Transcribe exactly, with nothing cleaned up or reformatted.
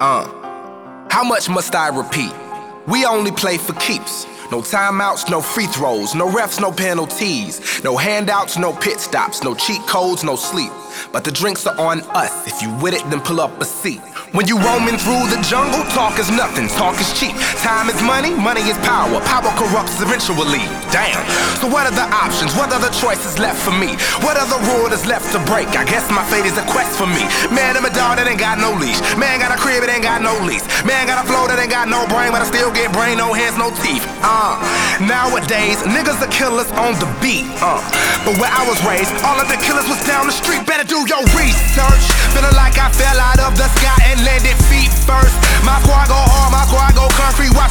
Uh, how much must I repeat? We only play for keeps. No timeouts, no free throws, no refs, no penalties, no handouts, no pit stops, no cheat codes, no sleep. But the drinks are on us. If you with it, then pull up a seat. When you roaming through the jungle, talk is nothing, talk is cheap. Time is money, money is power. Power corrupts eventually. Damn. So what are the options? What are the choices left for me? What other rule is left to break? I guess my fate is a quest for me. Man, I'm a dog that ain't got no leash. Man, got a crib, it ain't got no lease. Man, got a flow that ain't got no brain, but I still get brain, no hands, no teeth. Uh, nowadays, niggas are killers on the beat. Uh, but where I was raised, all of the killers was down the street. Better do your research. Feeling like I fell out of the sky and landed feet first. My squad go hard, my squad go concrete. Watch